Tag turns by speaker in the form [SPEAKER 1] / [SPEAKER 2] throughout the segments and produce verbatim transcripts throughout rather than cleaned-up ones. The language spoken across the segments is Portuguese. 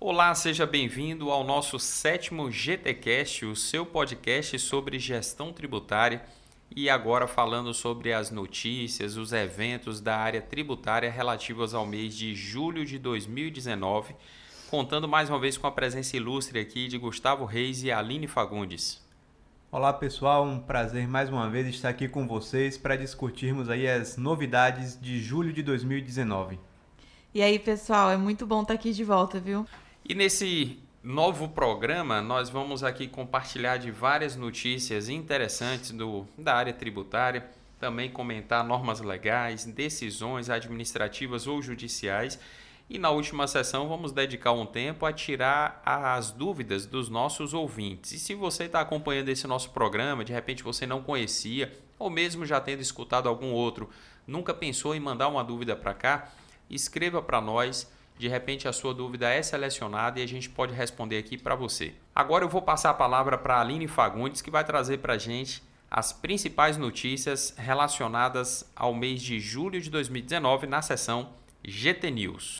[SPEAKER 1] Olá, seja bem-vindo ao nosso sétimo GTcast, o seu podcast sobre gestão tributária, e agora falando sobre as notícias, os eventos da área tributária relativos ao mês de julho de dois mil e dezenove, contando mais uma vez com a presença ilustre aqui de Gustavo Reis e Aline Fagundes.
[SPEAKER 2] Olá pessoal, um prazer mais uma vez estar aqui com vocês para discutirmos aí as novidades de julho de dois mil e dezenove.
[SPEAKER 3] E aí pessoal, é muito bom estar aqui de volta, viu?
[SPEAKER 1] E nesse novo programa, nós vamos aqui compartilhar de várias notícias interessantes do, da área tributária, também comentar normas legais, decisões administrativas ou judiciais. E na última sessão vamos dedicar um tempo a tirar as dúvidas dos nossos ouvintes. E se você está acompanhando esse nosso programa, de repente você não conhecia, ou mesmo já tendo escutado algum outro, nunca pensou em mandar uma dúvida para cá, escreva para nós. De repente a sua dúvida é selecionada e a gente pode responder aqui para você. Agora eu vou passar a palavra para a Aline Fagundes, que vai trazer para a gente as principais notícias relacionadas ao mês de julho de dois mil e dezenove na seção G T News.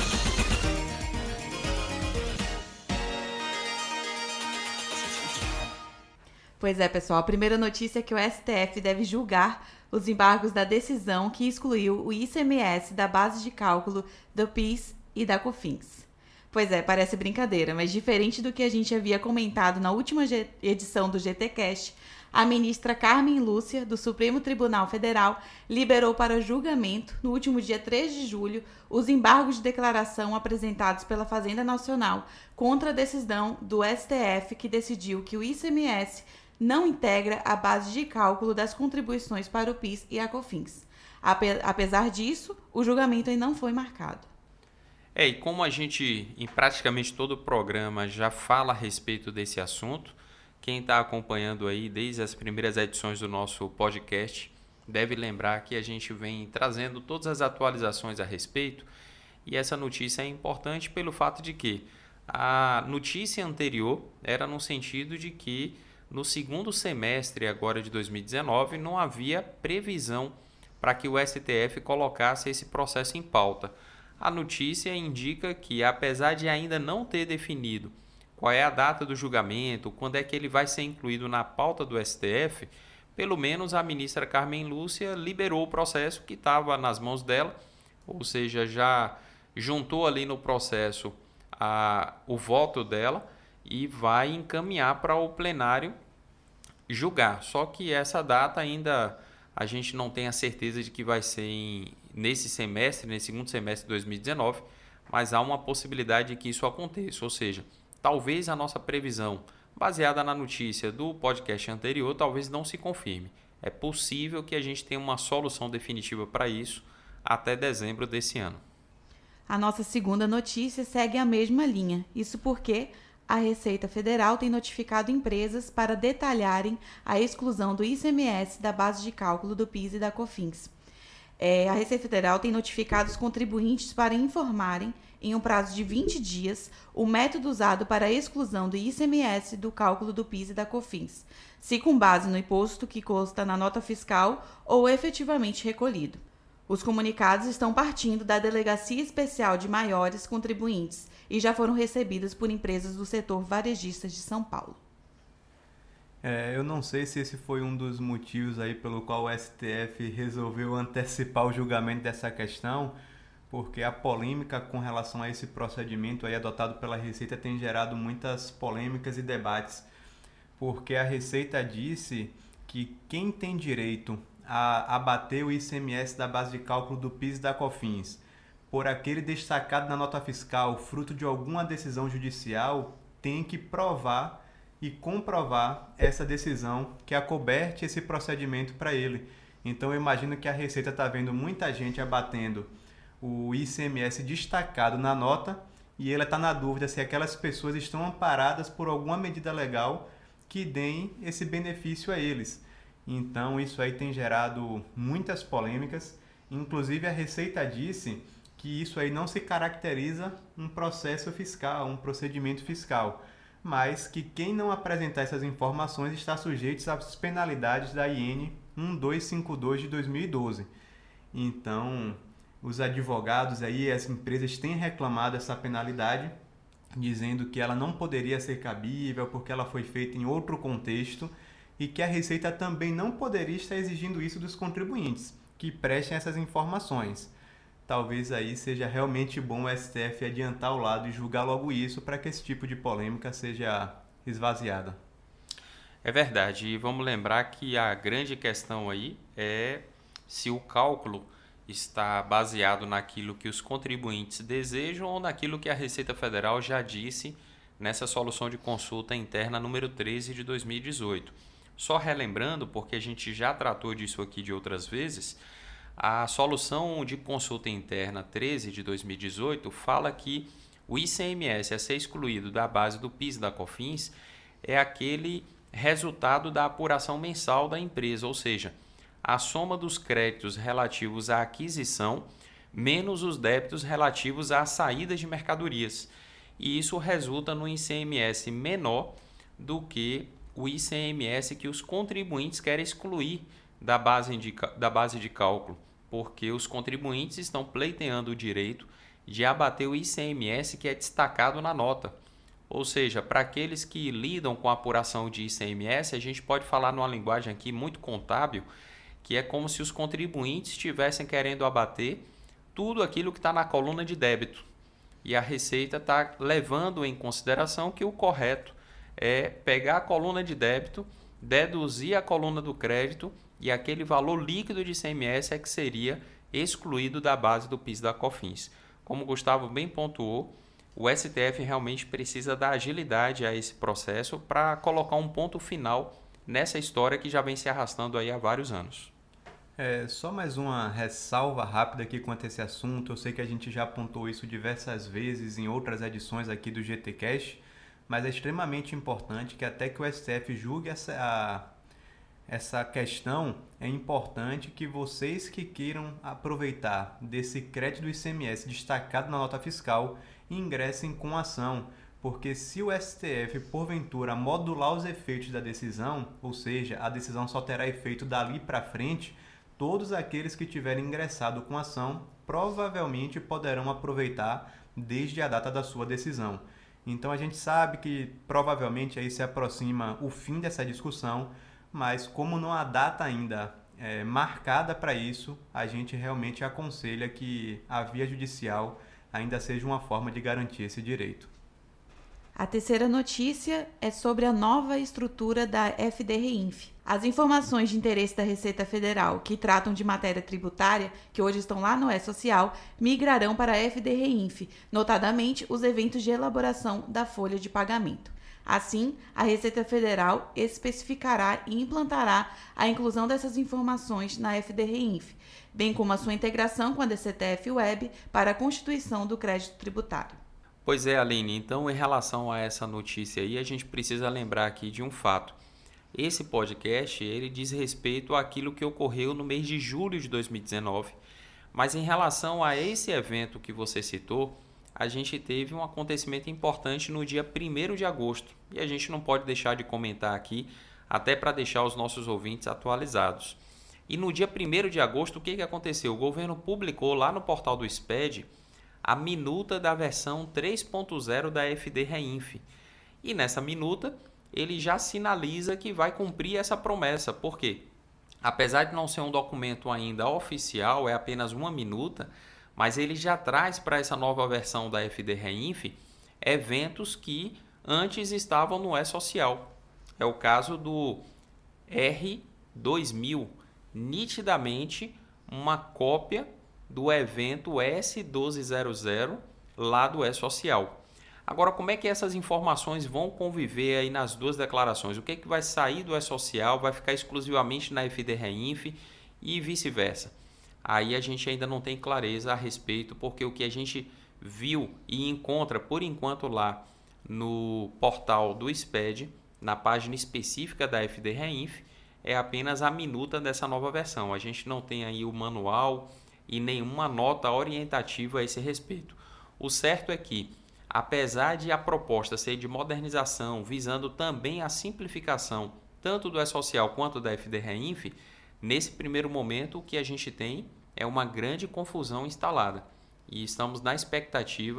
[SPEAKER 3] Pois é, pessoal, a primeira notícia é que o S T F deve julgar os embargos da decisão que excluiu o I C M S da base de cálculo do PIS e da COFINS. Pois é, parece brincadeira, mas diferente do que a gente havia comentado na última edição do GTcast, a ministra Carmen Lúcia, do Supremo Tribunal Federal, liberou para julgamento, no último dia três de julho, os embargos de declaração apresentados pela Fazenda Nacional contra a decisão do S T F que decidiu que o I C M S não integra a base de cálculo das contribuições para o PIS e a COFINS. Apesar disso, o julgamento ainda não foi marcado.
[SPEAKER 1] É, e como a gente, em praticamente todo o programa, já fala a respeito desse assunto, quem está acompanhando aí desde as primeiras edições do nosso podcast deve lembrar que a gente vem trazendo todas as atualizações a respeito, e essa notícia é importante pelo fato de que a notícia anterior era no sentido de que no segundo semestre agora de dois mil e dezenove não havia previsão para que o S T F colocasse esse processo em pauta. A notícia indica que, apesar de ainda não ter definido qual é a data do julgamento, quando é que ele vai ser incluído na pauta do S T F, pelo menos a ministra Carmen Lúcia liberou o processo que estava nas mãos dela, ou seja, já juntou ali no processo a, o voto dela e vai encaminhar para o plenário julgar. Só que essa data ainda a gente não tem a certeza de que vai ser em, nesse semestre, nesse segundo semestre de dois mil e dezenove, mas há uma possibilidade de que isso aconteça, ou seja, talvez a nossa previsão, baseada na notícia do podcast anterior, talvez não se confirme. É possível que a gente tenha uma solução definitiva para isso até dezembro desse ano.
[SPEAKER 3] A nossa segunda notícia segue a mesma linha. Isso porque a Receita Federal tem notificado empresas para detalharem a exclusão do I C M S da base de cálculo do PIS e da COFINS. É, a Receita Federal tem notificado os contribuintes para informarem, em um prazo de vinte dias, o método usado para a exclusão do I C M S do cálculo do PIS e da COFINS, se com base no imposto que consta na nota fiscal ou efetivamente recolhido. Os comunicados estão partindo da Delegacia Especial de Maiores Contribuintes e já foram recebidos por empresas do setor varejista de São Paulo.
[SPEAKER 2] É, eu não sei se esse foi um dos motivos aí pelo qual o S T F resolveu antecipar o julgamento dessa questão, porque a polêmica com relação a esse procedimento aí adotado pela Receita tem gerado muitas polêmicas e debates, porque a Receita disse que quem tem direito a abater o I C M S da base de cálculo do PIS e da COFINS por aquele destacado na nota fiscal fruto de alguma decisão judicial tem que provar e comprovar essa decisão que acoberte esse procedimento para ele. Então eu imagino que a Receita está vendo muita gente abatendo o I C M S destacado na nota e ela está na dúvida se aquelas pessoas estão amparadas por alguma medida legal que deem esse benefício a eles. Então isso aí tem gerado muitas polêmicas, inclusive a Receita disse que isso aí não se caracteriza um processo fiscal, um procedimento fiscal, mas que quem não apresentar essas informações está sujeito às penalidades da I N um dois cinco dois de dois mil e doze. Então, os advogados aí, as empresas têm reclamado essa penalidade dizendo que ela não poderia ser cabível porque ela foi feita em outro contexto e que a Receita também não poderia estar exigindo isso dos contribuintes, que prestem essas informações. Talvez aí seja realmente bom o S T F adiantar o lado e julgar logo isso para que esse tipo de polêmica seja esvaziada.
[SPEAKER 1] É verdade, e vamos lembrar que a grande questão aí é se o cálculo está baseado naquilo que os contribuintes desejam ou naquilo que a Receita Federal já disse nessa solução de consulta interna número treze de dois mil e dezoito. Só relembrando, porque a gente já tratou disso aqui de outras vezes, a solução de consulta interna treze de dois mil e dezoito fala que o I C M S a ser excluído da base do PIS e da COFINS é aquele resultado da apuração mensal da empresa, ou seja, a soma dos créditos relativos à aquisição menos os débitos relativos à saída de mercadorias. E isso resulta no I C M S menor do que o I C M S que os contribuintes querem excluir da base de, da base de cálculo, porque os contribuintes estão pleiteando o direito de abater o I C M S que é destacado na nota. Ou seja, para aqueles que lidam com a apuração de I C M S, a gente pode falar numa linguagem aqui muito contábil, que é como se os contribuintes estivessem querendo abater tudo aquilo que está na coluna de débito. E a Receita está levando em consideração que o correto é pegar a coluna de débito, deduzir a coluna do crédito e aquele valor líquido de I C M S é que seria excluído da base do PIS e da COFINS. Como o Gustavo bem pontuou, o S T F realmente precisa dar agilidade a esse processo para colocar um ponto final nessa história que já vem se arrastando aí há vários anos.
[SPEAKER 2] É, só mais uma ressalva rápida aqui quanto a esse assunto. Eu sei que a gente já apontou isso diversas vezes em outras edições aqui do G T Cash, mas é extremamente importante que até que o S T F julgue essa, a, essa questão, é importante que vocês que queiram aproveitar desse crédito do I C M S destacado na nota fiscal ingressem com ação, porque se o S T F porventura modular os efeitos da decisão, ou seja, a decisão só terá efeito dali para frente, todos aqueles que tiverem ingressado com ação provavelmente poderão aproveitar desde a data da sua decisão. Então a gente sabe que provavelmente aí se aproxima o fim dessa discussão, mas como não há data ainda é, marcada para isso, a gente realmente aconselha que a via judicial ainda seja uma forma de garantir esse direito.
[SPEAKER 3] A terceira notícia é sobre a nova estrutura da F D Reinf. As informações de interesse da Receita Federal que tratam de matéria tributária, que hoje estão lá no E-Social, migrarão para a F D Reinf, notadamente os eventos de elaboração da folha de pagamento. Assim, a Receita Federal especificará e implantará a inclusão dessas informações na F D Reinf, bem como a sua integração com a D C T F Web para a constituição do crédito tributário.
[SPEAKER 1] Pois é, Aline, então em relação a essa notícia aí, a gente precisa lembrar aqui de um fato. Esse podcast ele diz respeito àquilo que ocorreu no mês de julho de dois mil e dezenove, mas em relação a esse evento que você citou, a gente teve um acontecimento importante no dia primeiro de agosto e a gente não pode deixar de comentar aqui, até para deixar os nossos ouvintes atualizados. E no dia primeiro de agosto, o que, que aconteceu? O governo publicou lá no portal do S P E D a minuta da versão três ponto zero da F D Reinf. E nessa minuta, ele já sinaliza que vai cumprir essa promessa. Por quê? Apesar de não ser um documento ainda oficial, é apenas uma minuta, mas ele já traz para essa nova versão da F D Reinf eventos que antes estavam no E-Social. É o caso do R dois mil, nitidamente uma cópia do evento S doze zero zero lá do E-Social. Agora, como é que essas informações vão conviver aí nas duas declarações? O que é que vai sair do E-Social, vai ficar exclusivamente na F D Reinf e vice-versa? Aí a gente ainda não tem clareza a respeito, porque o que a gente viu e encontra por enquanto lá no portal do S P E D, na página específica da F D Reinf, é apenas a minuta dessa nova versão. A gente não tem aí o manual e nenhuma nota orientativa a esse respeito. O certo é que, apesar de a proposta ser de modernização, visando também a simplificação tanto do E-Social quanto da F D Reinf, nesse primeiro momento o que a gente tem é uma grande confusão instalada. E estamos na expectativa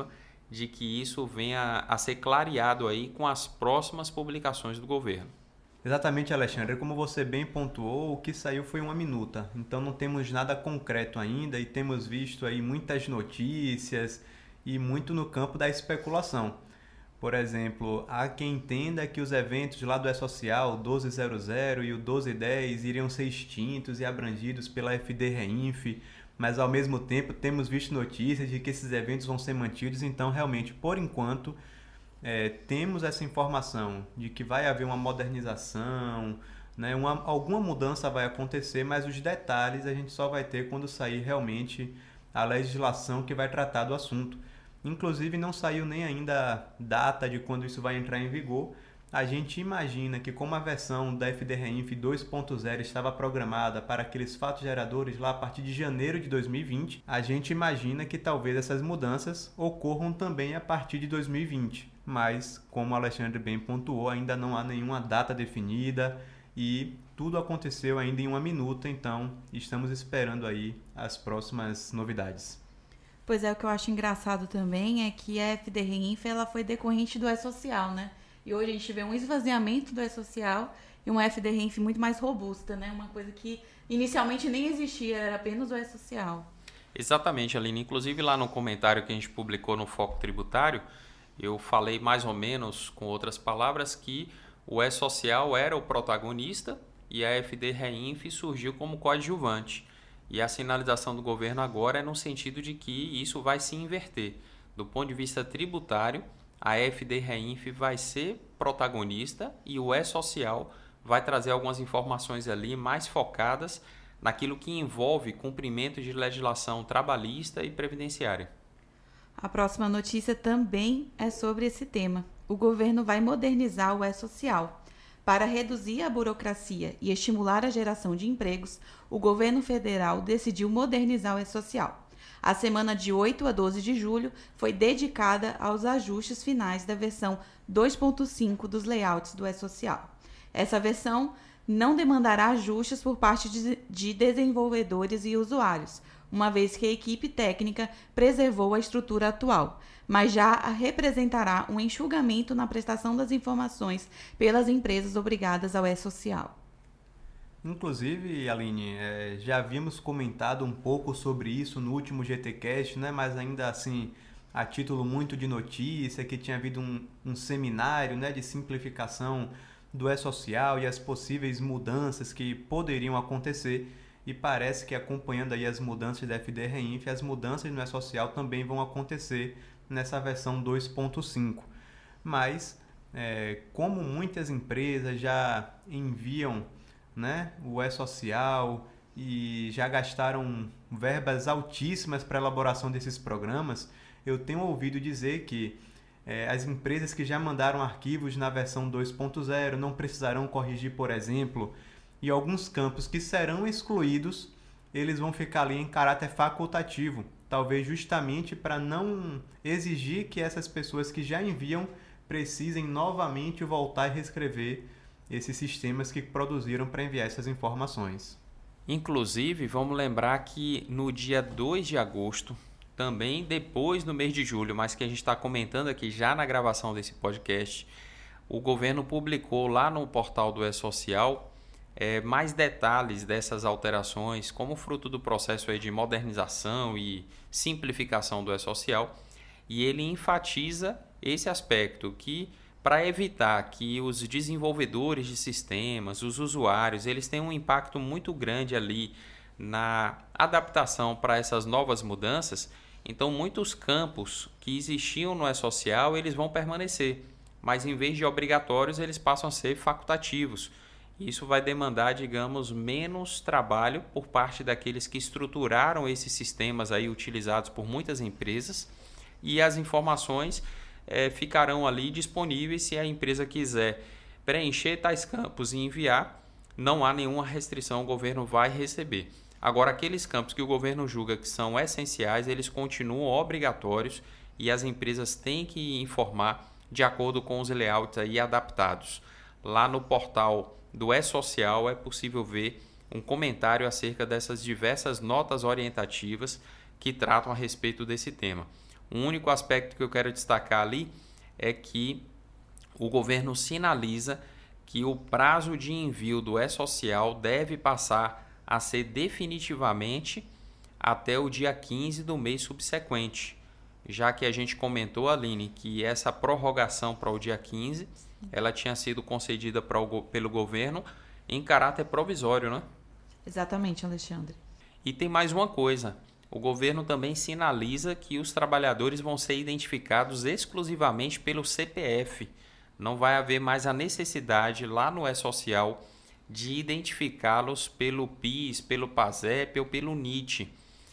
[SPEAKER 1] de que isso venha a ser clareado aí com as próximas publicações do governo.
[SPEAKER 2] Exatamente, Alexandre. Como você bem pontuou, o que saiu foi uma minuta. Então não temos nada concreto ainda e temos visto aí muitas notícias e muito no campo da especulação. Por exemplo, há quem entenda que os eventos lá do E-Social, o doze zero zero e o doze dez iriam ser extintos e abrangidos pela F D Reinf, mas ao mesmo tempo temos visto notícias de que esses eventos vão ser mantidos. Então realmente, por enquanto, É, temos essa informação de que vai haver uma modernização, né? uma, alguma mudança vai acontecer, mas os detalhes a gente só vai ter quando sair realmente a legislação que vai tratar do assunto. Inclusive não saiu nem ainda a data de quando isso vai entrar em vigor. A gente imagina que como a versão da F D Reinf dois ponto zero estava programada para aqueles fatos geradores lá a partir de janeiro de dois mil e vinte, a gente imagina que talvez essas mudanças ocorram também a partir de dois mil e vinte. Mas, como o Alexandre bem pontuou, ainda não há nenhuma data definida e tudo aconteceu ainda em uma minuta, então estamos esperando aí as próximas novidades.
[SPEAKER 3] Pois é, o que eu acho engraçado também é que a F D Reinf ela foi decorrente do E-Social, né? E hoje a gente vê um esvaziamento do E-Social e uma F D Reinf muito mais robusta, né? Uma coisa que inicialmente nem existia, era apenas o E-Social.
[SPEAKER 1] Exatamente, Aline. Inclusive lá no comentário que a gente publicou no Foco Tributário, eu falei mais ou menos, com outras palavras, que o E-Social era o protagonista e a F D Reinf surgiu como coadjuvante. E a sinalização do governo agora é no sentido de que isso vai se inverter. Do ponto de vista tributário, a F D Reinf vai ser protagonista e o E-Social vai trazer algumas informações ali mais focadas naquilo que envolve cumprimento de legislação trabalhista e previdenciária.
[SPEAKER 3] A próxima notícia também é sobre esse tema. O governo vai modernizar o E-Social. Para reduzir a burocracia e estimular a geração de empregos, o governo federal decidiu modernizar o E-Social. A semana de oito a doze de julho foi dedicada aos ajustes finais da versão dois ponto cinco dos layouts do E-Social. Essa versão não demandará ajustes por parte de desenvolvedores e usuários, uma vez que a equipe técnica preservou a estrutura atual, mas já representará um enxugamento na prestação das informações pelas empresas obrigadas ao E-Social.
[SPEAKER 2] Inclusive, Aline, é, já havíamos comentado um pouco sobre isso no último G T Cast, né? Mas ainda assim, a título muito de notícia, que tinha havido um, um seminário, né, de simplificação do E-Social e as possíveis mudanças que poderiam acontecer. E parece que acompanhando aí as mudanças da F D Reinf, as mudanças no E-Social também vão acontecer nessa versão dois ponto cinco. Mas, é, como muitas empresas já enviam, né, o E-Social e já gastaram verbas altíssimas para a elaboração desses programas, eu tenho ouvido dizer que é, as empresas que já mandaram arquivos na versão dois ponto zero não precisarão corrigir, por exemplo, e alguns campos que serão excluídos, eles vão ficar ali em caráter facultativo, talvez justamente para não exigir que essas pessoas que já enviam precisem novamente voltar e reescrever esses sistemas que produziram para enviar essas informações.
[SPEAKER 1] Inclusive, vamos lembrar que no dia dois de agosto, também depois do mês de julho, mas que a gente está comentando aqui já na gravação desse podcast, o governo publicou lá no portal do E-Social É, mais detalhes dessas alterações, como fruto do processo aí de modernização e simplificação do E-Social, e ele enfatiza esse aspecto que, para evitar que os desenvolvedores de sistemas, os usuários, eles tenham um impacto muito grande ali na adaptação para essas novas mudanças, então muitos campos que existiam no E-Social, eles vão permanecer, mas em vez de obrigatórios, eles passam a ser facultativos. Isso vai demandar, digamos, menos trabalho por parte daqueles que estruturaram esses sistemas aí utilizados por muitas empresas, e as informações é, ficarão ali disponíveis se a empresa quiser preencher tais campos e enviar. Não há nenhuma restrição, o governo vai receber. Agora, aqueles campos que o governo julga que são essenciais, eles continuam obrigatórios e as empresas têm que informar de acordo com os layouts aí adaptados. Lá no portal do E-Social é possível ver um comentário acerca dessas diversas notas orientativas que tratam a respeito desse tema. O único aspecto que eu quero destacar ali é que o governo sinaliza que o prazo de envio do E-Social deve passar a ser definitivamente até o dia quinze do mês subsequente, já que a gente comentou, Aline, que essa prorrogação para o dia quinze, ela tinha sido concedida para o, pelo governo em caráter provisório, né?
[SPEAKER 3] Exatamente, Alexandre.
[SPEAKER 1] E tem mais uma coisa, o governo também sinaliza que os trabalhadores vão ser identificados exclusivamente pelo C P F. Não vai haver mais a necessidade lá no E-Social de identificá-los pelo PIS, pelo PASEP ou pelo NIT,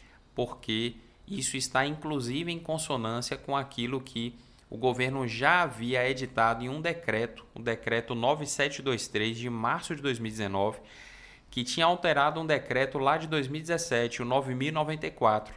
[SPEAKER 1] porque isso está inclusive em consonância com aquilo que o governo já havia editado em um decreto, o decreto nove mil setecentos e vinte e três de março de dois mil e dezenove, que tinha alterado um decreto lá de dois mil e dezessete, o nove mil e noventa e quatro.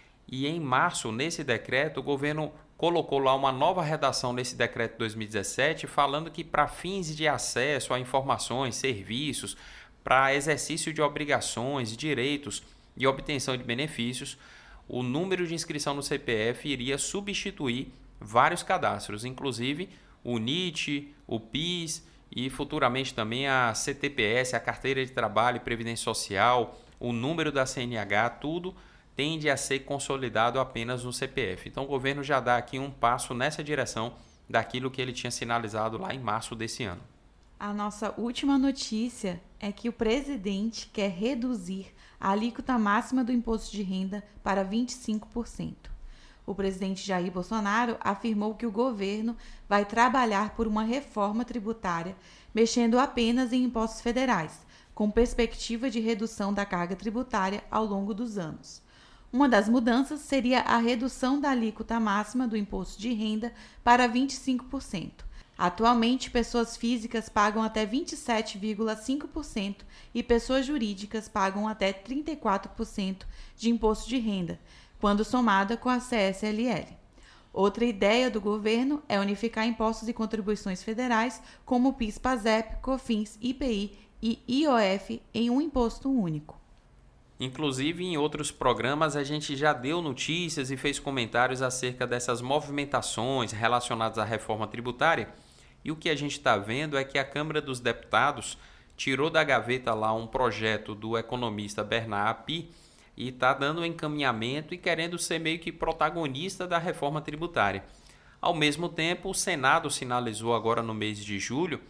[SPEAKER 1] E em março, nesse decreto, o governo colocou lá uma nova redação nesse decreto de dois mil e dezessete, falando que para fins de acesso a informações, serviços, para exercício de obrigações, direitos e obtenção de benefícios, o número de inscrição no C P F iria substituir vários cadastros, inclusive o NIT, o PIS e futuramente também a C T P S, a Carteira de Trabalho e Previdência Social, o número da C N H, tudo tende a ser consolidado apenas no C P F. Então o governo já dá aqui um passo nessa direção daquilo que ele tinha sinalizado lá em março desse ano.
[SPEAKER 3] A nossa última notícia é que o presidente quer reduzir a alíquota máxima do imposto de renda para vinte e cinco por cento. O presidente Jair Bolsonaro afirmou que o governo vai trabalhar por uma reforma tributária, mexendo apenas em impostos federais, com perspectiva de redução da carga tributária ao longo dos anos. Uma das mudanças seria a redução da alíquota máxima do imposto de renda para vinte e cinco por cento. Atualmente, pessoas físicas pagam até vinte e sete vírgula cinco por cento e pessoas jurídicas pagam até trinta e quatro por cento de imposto de renda, quando somada com a C S L L. Outra ideia do governo é unificar impostos e contribuições federais, como PIS, PASEP, COFINS, I P I e I O F, em um imposto único.
[SPEAKER 1] Inclusive, em outros programas, a gente já deu notícias e fez comentários acerca dessas movimentações relacionadas à reforma tributária. E o que a gente está vendo é que a Câmara dos Deputados tirou da gaveta lá um projeto do economista Bernard Api e está dando um encaminhamento e querendo ser meio que protagonista da reforma tributária. Ao mesmo tempo, o Senado sinalizou agora no mês de julho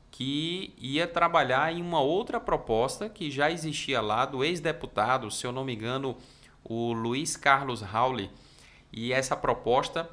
[SPEAKER 1] que ia trabalhar em uma outra proposta que já existia lá do ex-deputado, se eu não me engano, o Luiz Carlos Rauli. E essa proposta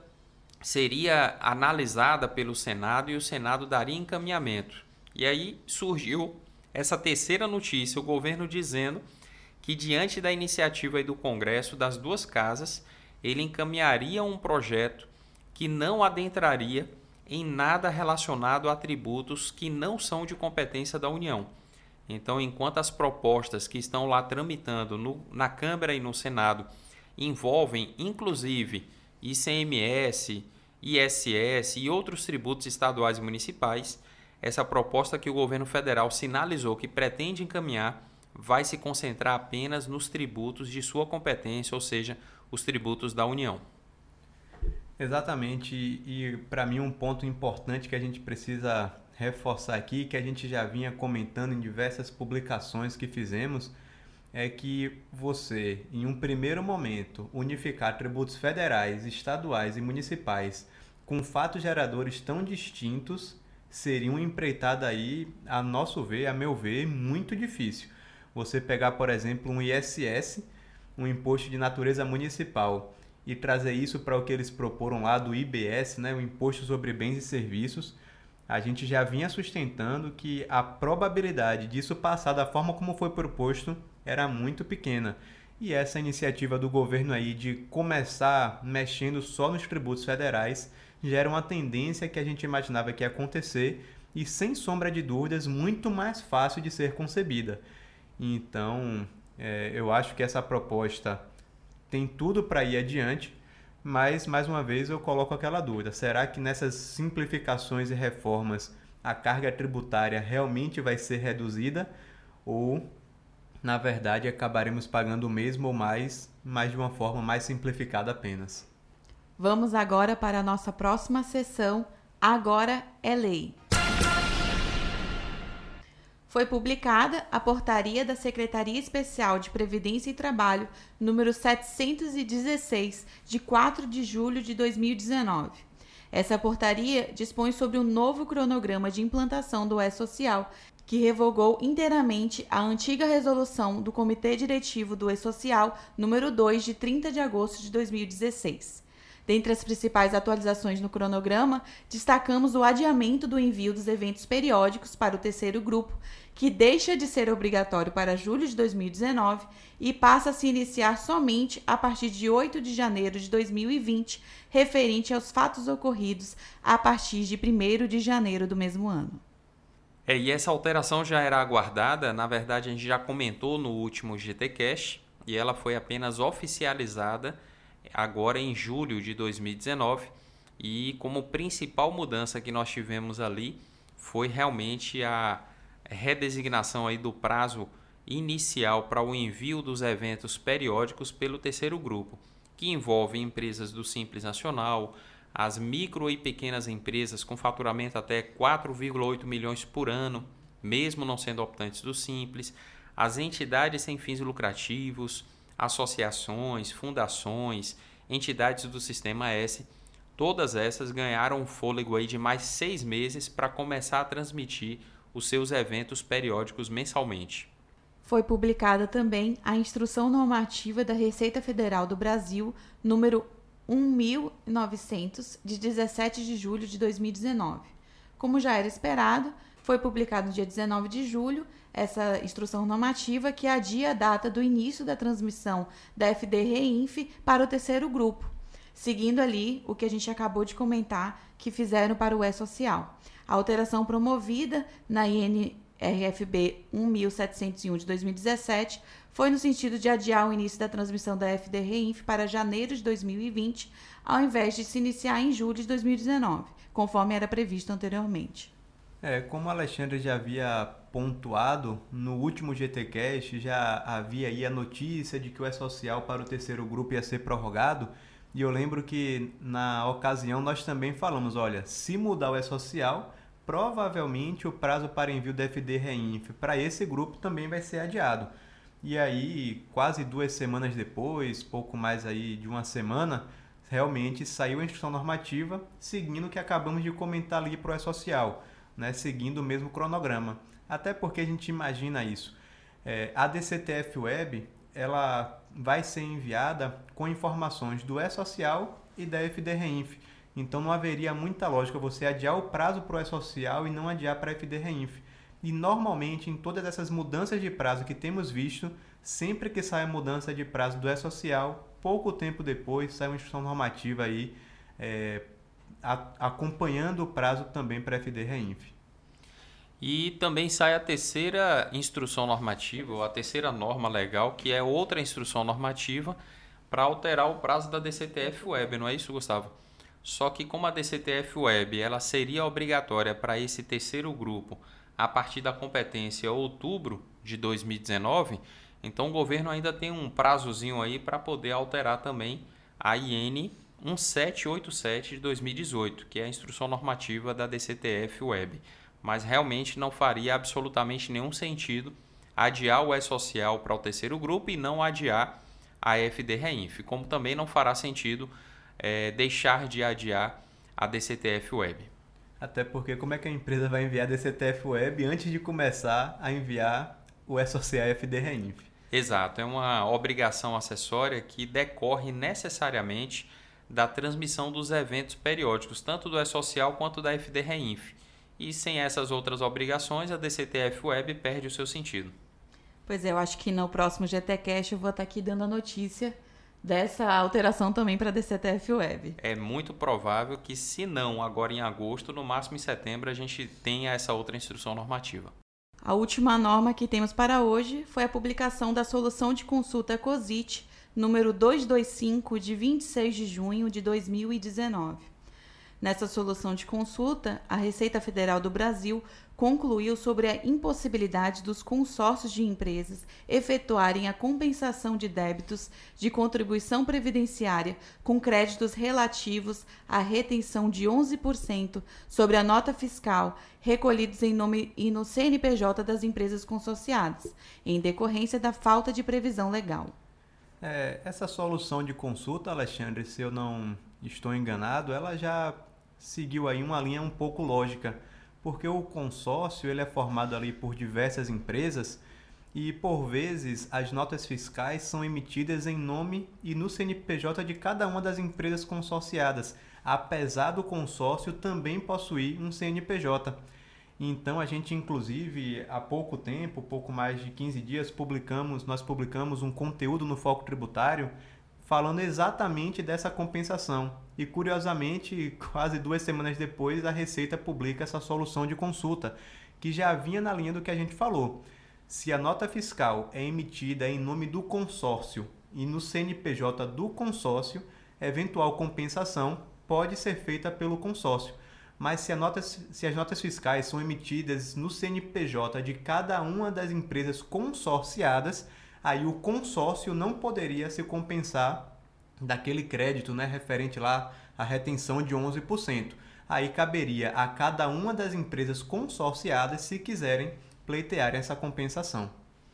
[SPEAKER 1] seria analisada pelo Senado e o Senado daria encaminhamento. E aí surgiu essa terceira notícia, o governo dizendo que diante da iniciativa aí do Congresso das duas casas, ele encaminharia um projeto que não adentraria em nada relacionado a tributos que não são de competência da União. Então, enquanto as propostas que estão lá tramitando no, na Câmara e no Senado envolvem, inclusive, I C M S, I S S e outros tributos estaduais e municipais, essa proposta que o governo federal sinalizou que pretende encaminhar vai se concentrar apenas nos tributos de sua competência, ou seja, os tributos da União.
[SPEAKER 2] Exatamente, e, e para mim um ponto importante que a gente precisa reforçar aqui, que a gente já vinha comentando em diversas publicações que fizemos, é que você, em um primeiro momento, unificar tributos federais, estaduais e municipais com fatos geradores tão distintos, seria uma empreitada aí, a nosso ver, a meu ver, muito difícil. Você pegar, por exemplo, um I S S, um imposto de natureza municipal, e trazer isso para o que eles proporam lá do I B S, né, o Imposto sobre Bens e Serviços, a gente já vinha sustentando que a probabilidade disso passar da forma como foi proposto era muito pequena. E essa iniciativa do governo aí de começar mexendo só nos tributos federais já era uma tendência que a gente imaginava que ia acontecer e, sem sombra de dúvidas, muito mais fácil de ser concebida. Então, é, eu acho que essa proposta tem tudo para ir adiante, mas, mais uma vez, eu coloco aquela dúvida. Será que nessas simplificações e reformas a carga tributária realmente vai ser reduzida ou, na verdade, acabaremos pagando o mesmo ou mais, mas de uma forma mais simplificada apenas?
[SPEAKER 3] Vamos agora para a nossa próxima sessão, Agora é Lei. Foi publicada a Portaria da Secretaria Especial de Previdência e Trabalho, número setecentos e dezesseis, de quatro de julho de dois mil e dezenove. Essa portaria dispõe sobre um novo cronograma de implantação do E-Social, que revogou inteiramente a antiga resolução do Comitê Diretivo do E-Social, número dois, de trinta de agosto de dois mil e dezesseis. Dentre as principais atualizações no cronograma, destacamos o adiamento do envio dos eventos periódicos para o terceiro grupo, que deixa de ser obrigatório para julho de dois mil e dezenove e passa a se iniciar somente a partir de oito de janeiro de dois mil e vinte, referente aos fatos ocorridos a partir de primeiro de janeiro do mesmo ano.
[SPEAKER 1] É, e essa alteração já era aguardada, na verdade a gente já comentou no último G T Cast, e ela foi apenas oficializada agora em julho de dois mil e dezenove, e como principal mudança que nós tivemos ali foi realmente a redesignação aí do prazo inicial para o envio dos eventos periódicos pelo terceiro grupo, que envolve empresas do Simples Nacional, as micro e pequenas empresas com faturamento até quatro vírgula oito milhões por ano, mesmo não sendo optantes do Simples, as entidades sem fins lucrativos, associações, fundações, entidades do Sistema S, todas essas ganharam um fôlego aí de mais seis meses para começar a transmitir os seus eventos periódicos mensalmente.
[SPEAKER 3] Foi publicada também a Instrução Normativa da Receita Federal do Brasil, número um mil e novecentos, de dezessete de julho de dois mil e dezenove. Como já era esperado, foi publicado no dia dezenove de julho essa instrução normativa que adia a data do início da transmissão da F D Reinf para o terceiro grupo, seguindo ali o que a gente acabou de comentar que fizeram para o E-Social. A alteração promovida na I N R F B um mil setecentos e um de dois mil e dezessete foi no sentido de adiar o início da transmissão da F D Reinf para janeiro de dois mil e vinte, ao invés de se iniciar em julho de dois mil e dezenove, conforme era previsto anteriormente.
[SPEAKER 2] É, como o Alexandre já havia pontuado, no último G T Cast já havia aí a notícia de que o E-Social para o terceiro grupo ia ser prorrogado, e eu lembro que na ocasião nós também falamos, olha, se mudar o E-Social, provavelmente o prazo para envio da F D Reinf para esse grupo também vai ser adiado. E aí, quase duas semanas depois, pouco mais aí de uma semana, realmente saiu a instrução normativa, seguindo o que acabamos de comentar ali para o E-Social, né, seguindo o mesmo cronograma. Até porque a gente imagina isso. É, a D C T F Web ela vai ser enviada com informações do E-Social e da F D Reinf. Então não haveria muita lógica você adiar o prazo para o E-Social e não adiar para a F D Reinf. E normalmente em todas essas mudanças de prazo que temos visto, sempre que sai a mudança de prazo do E-Social, pouco tempo depois sai uma instrução normativa aí, é, a, acompanhando o prazo também para a F D Reinf.
[SPEAKER 1] E também sai a terceira instrução normativa, ou a terceira norma legal, que é outra instrução normativa para alterar o prazo da D C T F Web, não é isso, Gustavo? Só que como a D C T F Web ela seria obrigatória para esse terceiro grupo a partir da competência outubro de dois mil e dezenove, então o governo ainda tem um prazozinho aí para poder alterar também a I N sete mil setecentos e oitenta e sete de dois mil e dezoito, que é a instrução normativa da D C T F Web. Mas realmente não faria absolutamente nenhum sentido adiar o E-Social para o terceiro grupo e não adiar a F D Reinf, como também não fará sentido é, deixar de adiar a D C T F Web.
[SPEAKER 2] Até porque como é que a empresa vai enviar a D C T F Web antes de começar a enviar o E-Social F D Reinf?
[SPEAKER 1] Exato, é uma obrigação acessória que decorre necessariamente da transmissão dos eventos periódicos, tanto do E-Social quanto da F D Reinf. E sem essas outras obrigações, a D C T F Web perde o seu sentido.
[SPEAKER 3] Pois é, eu acho que no próximo G T Cast eu vou estar aqui dando a notícia dessa alteração também para a D C T F Web.
[SPEAKER 1] É muito provável que, se não agora em agosto, no máximo em setembro, a gente tenha essa outra instrução normativa.
[SPEAKER 3] A última norma que temos para hoje foi a publicação da Solução de Consulta COSIT, número duzentos e vinte e cinco, de vinte e seis de junho de dois mil e dezenove. Nessa solução de consulta, a Receita Federal do Brasil concluiu sobre a impossibilidade dos consórcios de empresas efetuarem a compensação de débitos de contribuição previdenciária com créditos relativos à retenção de onze por cento sobre a nota fiscal recolhidos em nome e no C N P J das empresas consorciadas, em decorrência da falta de previsão legal.
[SPEAKER 2] É, essa solução de consulta, Alexandre, se eu não estou enganado, ela já seguiu aí uma linha um pouco lógica, porque o consórcio ele é formado ali por diversas empresas e, por vezes, as notas fiscais são emitidas em nome e no C N P J de cada uma das empresas consorciadas, apesar do consórcio também possuir um C N P J. Então, a gente, inclusive, há pouco tempo, pouco mais de quinze dias, publicamos, nós publicamos um conteúdo no Foco Tributário falando exatamente dessa compensação. E, curiosamente, quase duas semanas depois, a Receita publica essa solução de consulta, que já vinha na linha do que a gente falou. Se a nota fiscal é emitida em nome do consórcio e no C N P J do consórcio, eventual compensação pode ser feita pelo consórcio. Mas se, a nota, se as notas fiscais são emitidas no C N P J de cada uma das empresas consorciadas, aí o consórcio não poderia se compensar daquele crédito, né, referente lá à retenção de onze por cento. Aí caberia a cada uma das empresas consorciadas se quiserem pleitear essa compensação.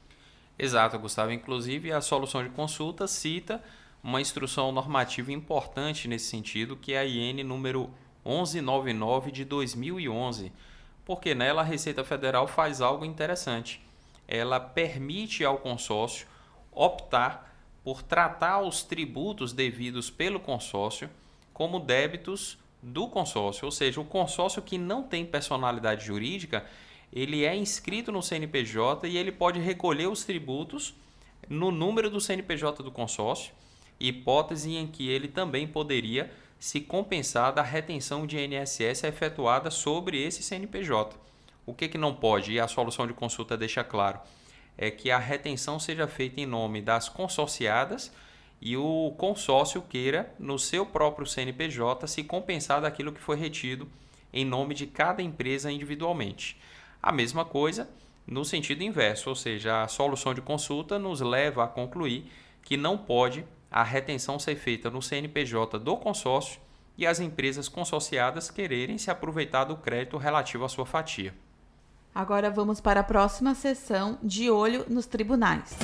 [SPEAKER 1] Exato, Gustavo. Inclusive, a solução de consulta cita uma instrução normativa importante nesse sentido, que é a I N número onze noventa e nove de dois mil e onze, porque nela a Receita Federal faz algo interessante. Ela permite ao consórcio optar por tratar os tributos devidos pelo consórcio como débitos do consórcio, ou seja, o consórcio que não tem personalidade jurídica, ele é inscrito no C N P J e ele pode recolher os tributos no número do C N P J do consórcio, hipótese em que ele também poderia se compensar da retenção de I N S S efetuada sobre esse C N P J. O que, que não pode, e a solução de consulta deixa claro, é que a retenção seja feita em nome das consorciadas e o consórcio queira, no seu próprio C N P J, se compensar daquilo que foi retido em nome de cada empresa individualmente. A mesma coisa no sentido inverso, ou seja, a solução de consulta nos leva a concluir que não pode a retenção ser feita no C N P J do consórcio e as empresas consorciadas quererem se aproveitar do crédito relativo à sua fatia.
[SPEAKER 3] Agora vamos para a próxima sessão, de olho nos tribunais.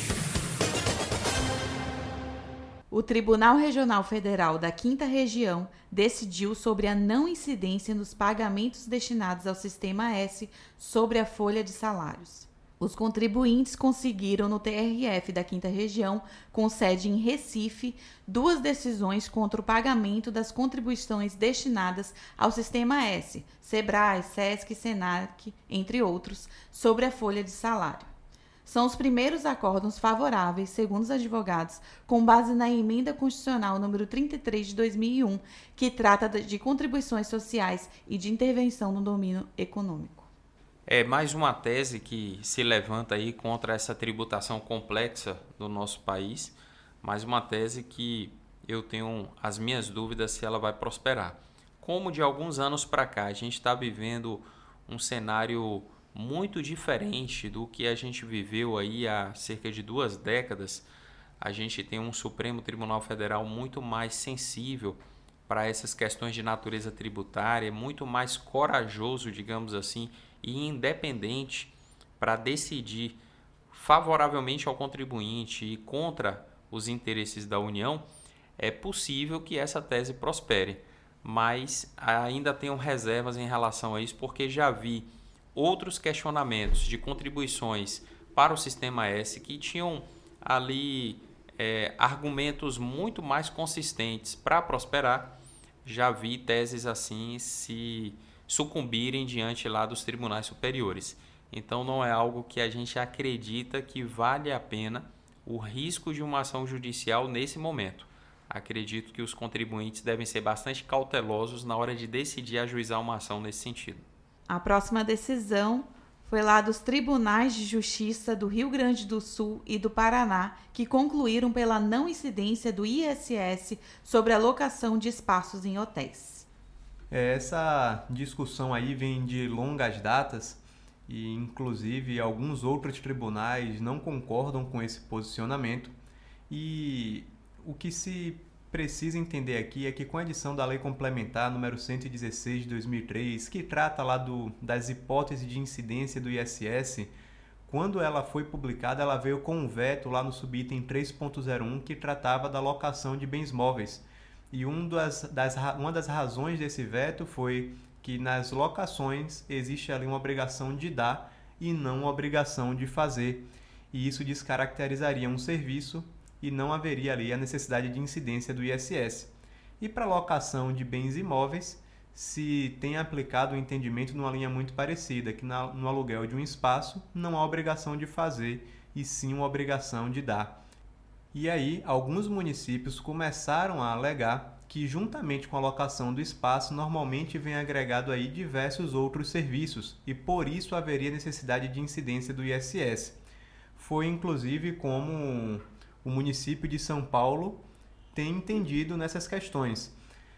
[SPEAKER 3] O Tribunal Regional Federal da Quinta Região decidiu sobre a não incidência nos pagamentos destinados ao Sistema S sobre a folha de salários. Os contribuintes conseguiram no T R F da Quinta Região, com sede em Recife, duas decisões contra o pagamento das contribuições destinadas ao Sistema S, Sebrae, Sesc, Senac, entre outros, sobre a folha de salário. São os primeiros acórdãos favoráveis, segundo os advogados, com base na Emenda Constitucional número trinta e três de dois mil e um, que trata de contribuições sociais e de intervenção no domínio econômico.
[SPEAKER 1] É mais uma tese que se levanta aí contra essa tributação complexa do nosso país, mais uma tese que eu tenho as minhas dúvidas se ela vai prosperar. Como de alguns anos para cá a gente está vivendo um cenário muito diferente do que a gente viveu aí há cerca de duas décadas, a gente tem um Supremo Tribunal Federal muito mais sensível para essas questões de natureza tributária, muito mais corajoso, digamos assim, e independente para decidir favoravelmente ao contribuinte e contra os interesses da União, é possível que essa tese prospere. Mas ainda tenho reservas em relação a isso, porque já vi outros questionamentos de contribuições para o Sistema S que tinham ali é, argumentos muito mais consistentes para prosperar. Já vi teses assim se sucumbirem diante lá dos tribunais superiores. Então não é algo que a gente acredita que vale a pena o risco de uma ação judicial nesse momento. Acredito que os contribuintes devem ser bastante cautelosos na hora de decidir ajuizar uma ação nesse sentido.
[SPEAKER 3] A próxima decisão foi lá dos Tribunais de Justiça do Rio Grande do Sul e do Paraná, que concluíram pela não incidência do I S S sobre a locação de espaços em hotéis.
[SPEAKER 2] Essa discussão aí vem de longas datas e, inclusive, alguns outros tribunais não concordam com esse posicionamento. E o que se precisa entender aqui é que, com a edição da Lei Complementar número cento e dezesseis de dois mil e três, que trata lá do, das hipóteses de incidência do I S S, quando ela foi publicada, ela veio com um veto lá no subitem três ponto zero um que tratava da locação de bens móveis. E um das, das, uma das razões desse veto foi que nas locações existe ali uma obrigação de dar e não uma obrigação de fazer. E isso descaracterizaria um serviço e não haveria ali a necessidade de incidência do I S S. E para locação de bens imóveis, se tem aplicado o um entendimento numa linha muito parecida, que na, no aluguel de um espaço não há obrigação de fazer e sim uma obrigação de dar. E aí, alguns municípios começaram a alegar que, juntamente com a locação do espaço, normalmente vem agregado aí diversos outros serviços e, por isso, haveria necessidade de incidência do I S S. Foi, inclusive, como o município de São Paulo tem entendido nessas questões.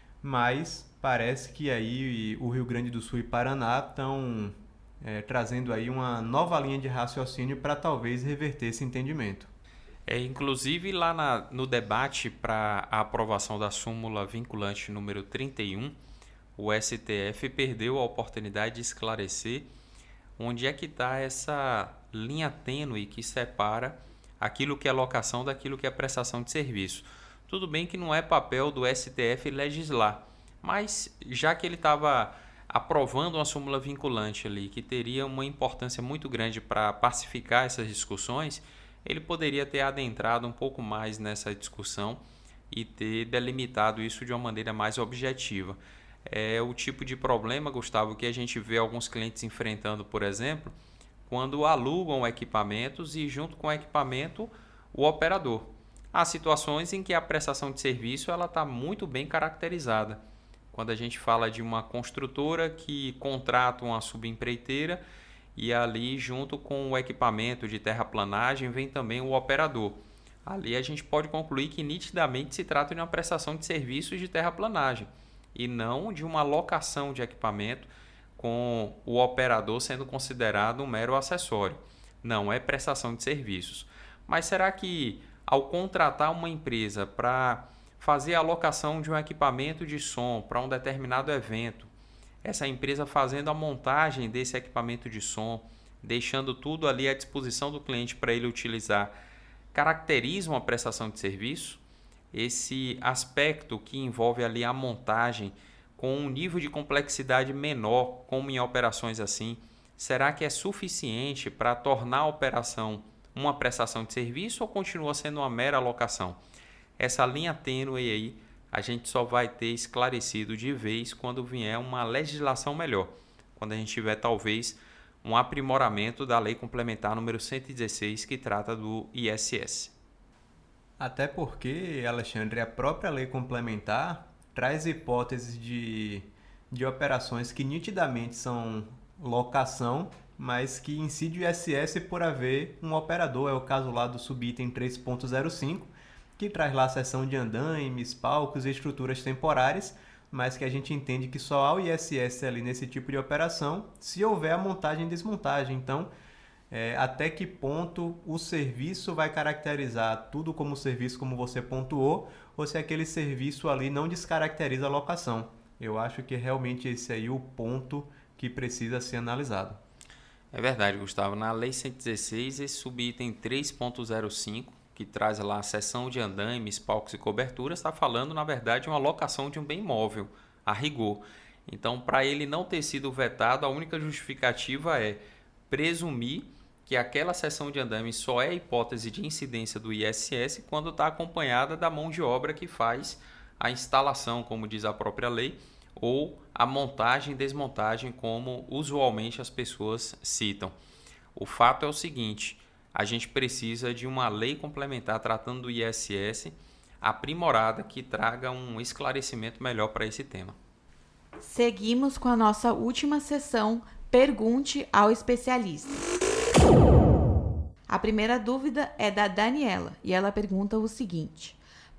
[SPEAKER 2] Mas parece que aí o Rio Grande do Sul e Paraná estão é, trazendo aí uma nova linha de raciocínio para talvez reverter esse entendimento.
[SPEAKER 1] É, inclusive, lá na, no debate para a aprovação da súmula vinculante número trinta e um, o S T F perdeu a oportunidade de esclarecer onde é que está essa linha tênue que separa aquilo que é locação daquilo que é prestação de serviço. Tudo bem que não é papel do S T F legislar, mas já que ele estava aprovando uma súmula vinculante ali, que teria uma importância muito grande para pacificar essas discussões, ele poderia ter adentrado um pouco mais nessa discussão e ter delimitado isso de uma maneira mais objetiva. É o tipo de problema, Gustavo, que a gente vê alguns clientes enfrentando, por exemplo, quando alugam equipamentos e junto com o equipamento o operador. Há situações em que a prestação de serviço ela está muito bem caracterizada. Quando a gente fala de uma construtora que contrata uma subempreiteira e ali junto com o equipamento de terraplanagem vem também o operador. Ali a gente pode concluir que nitidamente se trata de uma prestação de serviços de terraplanagem e não de uma locação de equipamento com o operador sendo considerado um mero acessório. Não é prestação de serviços. Mas será que ao contratar uma empresa para fazer a locação de um equipamento de som para um determinado evento, essa empresa fazendo a montagem desse equipamento de som, deixando tudo ali à disposição do cliente para ele utilizar, caracteriza uma prestação de serviço? Esse aspecto que envolve ali a montagem com um nível de complexidade menor, como em operações assim, será que é suficiente para tornar a operação uma prestação de serviço ou continua sendo uma mera alocação? Essa linha tênue aí a gente só vai ter esclarecido de vez quando vier uma legislação melhor, quando a gente tiver talvez um aprimoramento da Lei Complementar número cento e dezesseis que trata do I S S.
[SPEAKER 2] Até porque, Alexandre, a própria Lei Complementar traz hipóteses de, de operações que nitidamente são locação, mas que incide o I S S por haver um operador. É o caso lá do subitem três ponto zero cinco, que traz lá a seção de andaimes, palcos e estruturas temporárias, mas que a gente entende que só há o I S S ali nesse tipo de operação se houver a montagem e desmontagem. Então, é, até que ponto o serviço vai caracterizar tudo como serviço, como você pontuou, ou se aquele serviço ali não descaracteriza a locação. Eu acho que realmente esse aí é o ponto que precisa ser analisado.
[SPEAKER 1] É verdade, Gustavo. Na Lei cento e dezesseis, esse subitem três ponto zero cinco, que traz lá a seção de andaimes, palcos e coberturas, está falando, na verdade, uma locação de um bem móvel, a rigor. Então, para ele não ter sido vetado, a única justificativa é presumir que aquela seção de andaimes só é hipótese de incidência do I S S quando está acompanhada da mão de obra que faz a instalação, como diz a própria lei, ou a montagem e desmontagem, como usualmente as pessoas citam. O fato é o seguinte: a gente precisa de uma lei complementar tratando do I S S aprimorada que traga um esclarecimento melhor para esse tema.
[SPEAKER 3] Seguimos com a nossa última sessão, Pergunte ao Especialista. A primeira dúvida é da Daniela e ela pergunta o seguinte: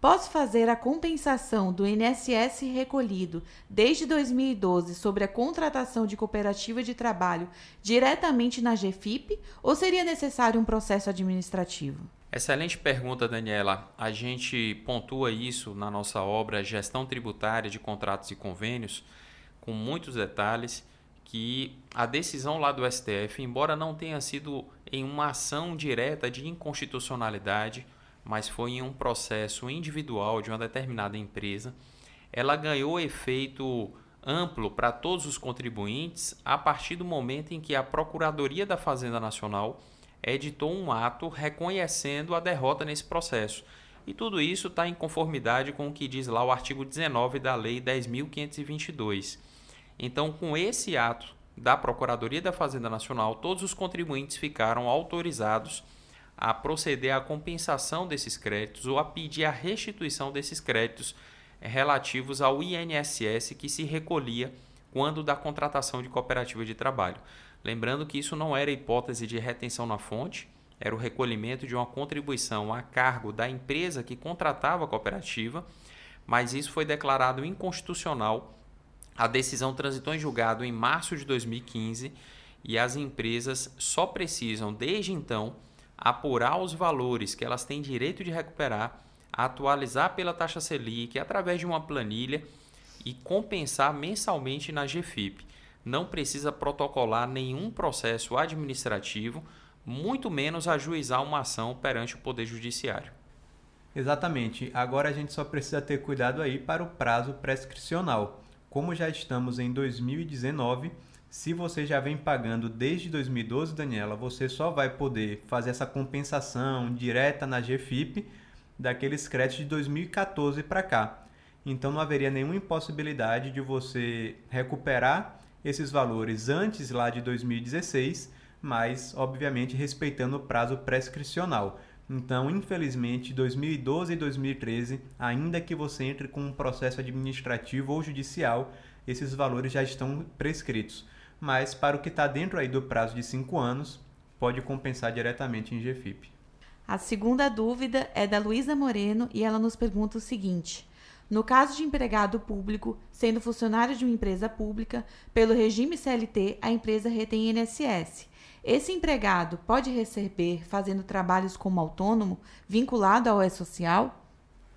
[SPEAKER 3] posso fazer a compensação do I N S S recolhido desde dois mil e doze sobre a contratação de cooperativa de trabalho diretamente na GFIP ou seria necessário um processo administrativo?
[SPEAKER 1] Excelente pergunta, Daniela. A gente pontua isso na nossa obra Gestão Tributária de Contratos e Convênios com muitos detalhes, que a decisão lá do S T F, embora não tenha sido em uma ação direta de inconstitucionalidade, mas foi em um processo individual de uma determinada empresa, ela ganhou efeito amplo para todos os contribuintes a partir do momento em que a Procuradoria da Fazenda Nacional editou um ato reconhecendo a derrota nesse processo. E tudo isso está em conformidade com o que diz lá o artigo dezenove da Lei dez mil quinhentos e vinte e dois. Então, com esse ato da Procuradoria da Fazenda Nacional, todos os contribuintes ficaram autorizados a proceder à compensação desses créditos ou a pedir a restituição desses créditos relativos ao I N S S que se recolhia quando da contratação de cooperativa de trabalho. Lembrando que isso não era hipótese de retenção na fonte, era o recolhimento de uma contribuição a cargo da empresa que contratava a cooperativa, mas isso foi declarado inconstitucional. A decisão transitou em julgado em março de dois mil e quinze e as empresas só precisam, desde então, apurar os valores que elas têm direito de recuperar, atualizar pela taxa Selic através de uma planilha e compensar mensalmente na GFIP. Não precisa protocolar nenhum processo administrativo, muito menos ajuizar uma ação perante o Poder Judiciário.
[SPEAKER 2] Exatamente. Agora a gente só precisa ter cuidado aí para o prazo prescricional. Como já estamos em dois mil e dezenove, se você já vem pagando desde dois mil e doze, Daniela, você só vai poder fazer essa compensação direta na GFIP daqueles créditos de dois mil e quatorze para cá. Então não haveria nenhuma impossibilidade de você recuperar esses valores antes lá de dois mil e dezesseis, mas obviamente respeitando o prazo prescricional. Então, infelizmente, dois mil e doze e dois mil e treze, ainda que você entre com um processo administrativo ou judicial, esses valores já estão prescritos. Mas para o que está dentro aí do prazo de cinco anos, pode compensar diretamente em GFIP.
[SPEAKER 3] A segunda dúvida é da Luísa Moreno e ela nos pergunta o seguinte: no caso de empregado público, sendo funcionário de uma empresa pública, pelo regime C L T, a empresa retém I N S S. Esse empregado pode receber fazendo trabalhos como autônomo, vinculado ao E-Social?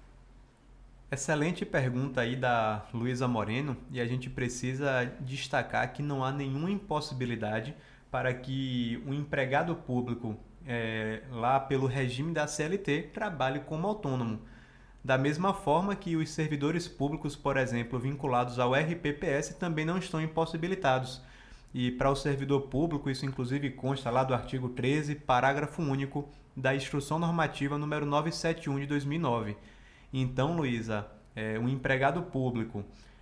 [SPEAKER 2] Excelente pergunta aí da Luísa Moreno, e a gente precisa destacar que não há nenhuma impossibilidade para que o empregado público, é, lá pelo regime da C L T, trabalhe como autônomo. Da mesma forma que os servidores públicos, por exemplo, vinculados ao R P P S, também não estão impossibilitados. E para o servidor público, isso inclusive consta lá do artigo treze, parágrafo único da Instrução Normativa número novecentos e setenta e um de dois mil e nove. Então, Luísa, é, um empregado público,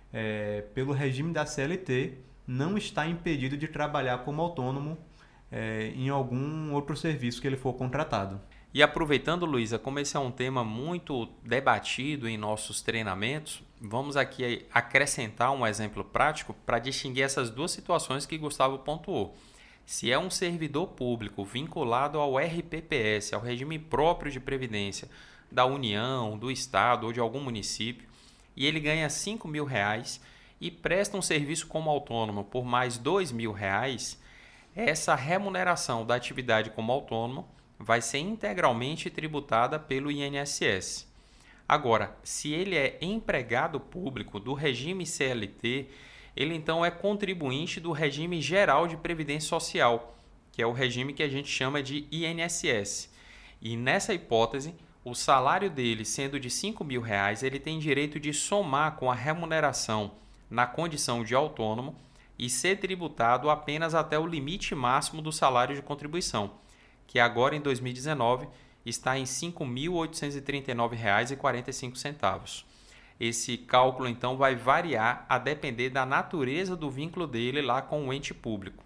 [SPEAKER 2] é, pelo regime da C L T, não está impedido de trabalhar como autônomo é, em algum outro serviço que ele for contratado.
[SPEAKER 1] E aproveitando, Luísa, como esse é um tema muito debatido em nossos treinamentos, vamos aqui acrescentar um exemplo prático para distinguir essas duas situações que Gustavo pontuou. Se é um servidor público vinculado ao R P P S, ao regime próprio de previdência da União, do Estado ou de algum município, e ele ganha cinco mil reais e presta um serviço como autônomo por mais dois mil reais, essa remuneração da atividade como autônomo vai ser integralmente tributada pelo I N S S. Agora, se ele é empregado público do regime C L T, ele então é contribuinte do regime geral de previdência social, que é o regime que a gente chama de I N S S. E nessa hipótese, o salário dele sendo de cinco mil reais, ele tem direito de somar com a remuneração na condição de autônomo e ser tributado apenas até o limite máximo do salário de contribuição, que agora em dois mil e dezenove está em cinco mil oitocentos e trinta e nove reais e quarenta e cinco centavos. Esse cálculo então vai variar a depender da natureza do vínculo dele lá com o ente público.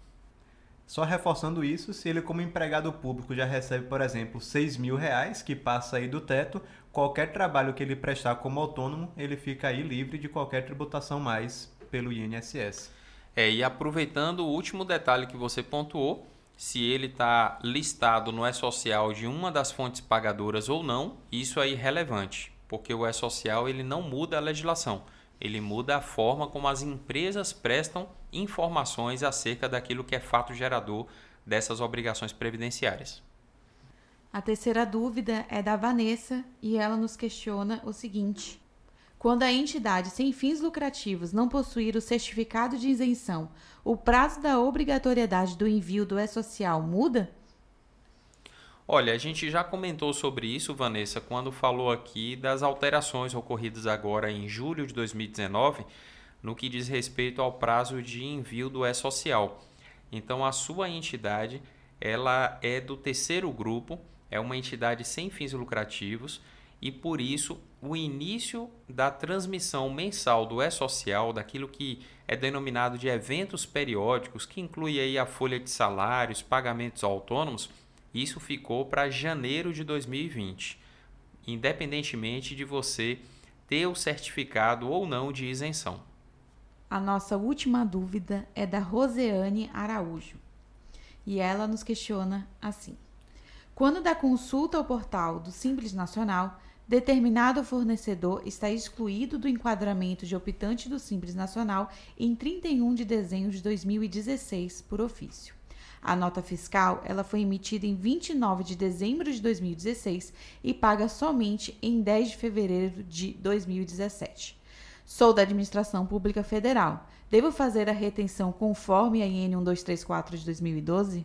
[SPEAKER 2] Só reforçando isso, se ele como empregado público já recebe, por exemplo, seis mil reais, que passa aí do teto, qualquer trabalho que ele prestar como autônomo, ele fica aí livre de qualquer tributação mais pelo I N S S.
[SPEAKER 1] É, e aproveitando o último detalhe que você pontuou, se ele está listado no E-Social de uma das fontes pagadoras ou não, isso é irrelevante. porque o E-Social ele não muda a legislação, ele muda a forma como as empresas prestam informações acerca daquilo que é fato gerador dessas obrigações previdenciárias.
[SPEAKER 3] A terceira dúvida é da Vanessa e ela nos questiona o seguinte: quando a entidade sem fins lucrativos não possuir o certificado de isenção, o prazo da obrigatoriedade do envio do E-Social muda?
[SPEAKER 1] Olha, a gente já comentou sobre isso, Vanessa, quando falou aqui das alterações ocorridas agora em julho de dois mil e dezenove, no que diz respeito ao prazo de envio do E-Social. Então, a sua entidade, ela é do terceiro grupo, é uma entidade sem fins lucrativos e, por isso, o início da transmissão mensal do E-Social, daquilo que é denominado de eventos periódicos, que inclui aí a folha de salários, pagamentos autônomos, isso ficou para janeiro de dois mil e vinte, independentemente de você ter o certificado ou não de isenção.
[SPEAKER 3] A nossa última dúvida é da Roseane Araújo e ela nos questiona assim: quando da consulta ao portal do Simples Nacional, determinado fornecedor está excluído do enquadramento de optante do Simples Nacional em trinta e um de dezembro de dois mil e dezesseis por ofício. A nota fiscal ela foi emitida em vinte e nove de dezembro de dois mil e dezesseis e paga somente em dez de fevereiro de dois mil e dezessete. Sou da Administração Pública Federal. Devo fazer a retenção conforme a I N um dois três quatro de dois mil e doze?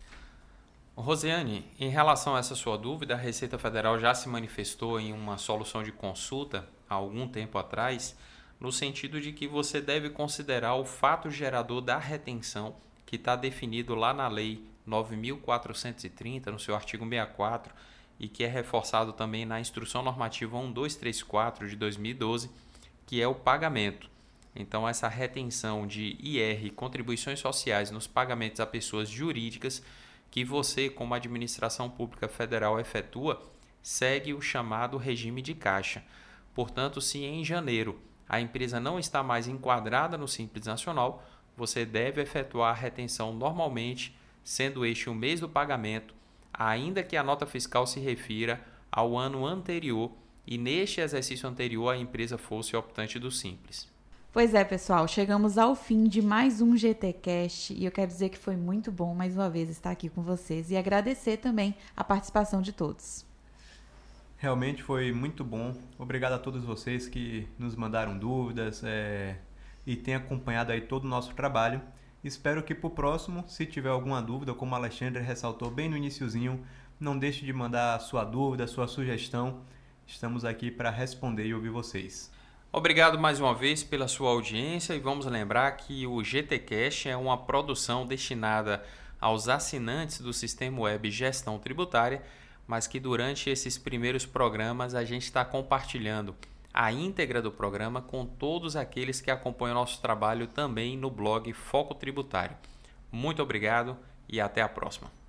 [SPEAKER 1] Rosiane, em relação a essa sua dúvida, a Receita Federal já se manifestou em uma solução de consulta há algum tempo atrás, no sentido de que você deve considerar o fato gerador da retenção que está definido lá na Lei nove mil quatrocentos e trinta, no seu artigo sessenta e quatro, e que é reforçado também na Instrução Normativa um dois três quatro de dois mil e doze, que é o pagamento. Então, essa retenção de I R, contribuições sociais, nos pagamentos a pessoas jurídicas, que você, como Administração Pública Federal, efetua, segue o chamado regime de caixa. Portanto, se em janeiro a empresa não está mais enquadrada no Simples Nacional, você deve efetuar a retenção normalmente, sendo este o mês do pagamento, ainda que a nota fiscal se refira ao ano anterior e neste exercício anterior a empresa fosse optante do Simples.
[SPEAKER 3] Pois é, pessoal, chegamos ao fim de mais um G T Cast e eu quero dizer que foi muito bom mais uma vez estar aqui com vocês e agradecer também a participação de todos.
[SPEAKER 2] Realmente foi muito bom. Obrigado a todos vocês que nos mandaram dúvidas é, e têm acompanhado aí todo o nosso trabalho. Espero que para o próximo, se tiver alguma dúvida, como o Alexandre ressaltou bem no iniciozinho, não deixe de mandar a sua dúvida, a sua sugestão. Estamos aqui para responder e ouvir vocês.
[SPEAKER 1] Obrigado mais uma vez pela sua audiência e vamos lembrar que o G T Cast é uma produção destinada aos assinantes do Sistema Web Gestão Tributária, mas que durante esses primeiros programas a gente está compartilhando a íntegra do programa com todos aqueles que acompanham o nosso trabalho também no blog Foco Tributário. Muito obrigado e até a próxima.